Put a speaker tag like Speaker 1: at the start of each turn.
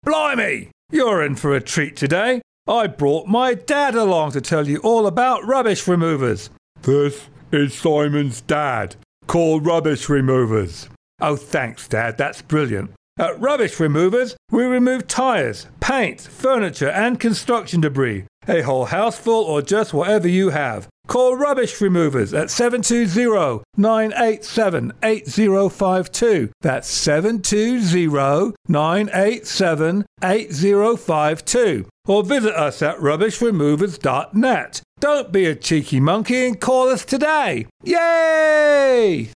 Speaker 1: Blimey! You're in for a treat today. I brought my dad along to tell you all about rubbish removers. This is Simon's dad, called Rubbish Removers. Oh, thanks, Dad. That's brilliant. At Rubbish Removers, we remove tyres, paint, furniture and construction debris. A whole house full or just whatever you have. Call Rubbish Removers at 720-987-8052. That's 720-987-8052. Or visit us at rubbishremovers.net. Don't be a cheeky monkey and call us today. Yay!